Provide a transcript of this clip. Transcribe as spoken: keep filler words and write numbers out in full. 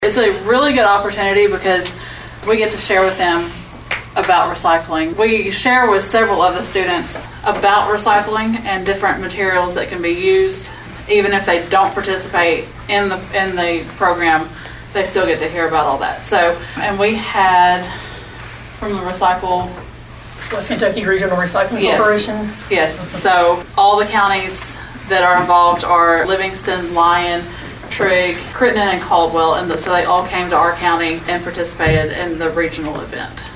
It's a really good opportunity because we get to share with them about recycling. We share with several of the students about recycling and different materials that can be used. Even if they don't participate in the in the program, they still get to hear about all that. So, and we had from the Recycle West Kentucky Regional Recycling yes, Corporation. Yes. So all the counties that are involved are Livingston, Lyon, Trigg, Crittenden, and Caldwell, and the, so they all came to our county and participated in the regional event.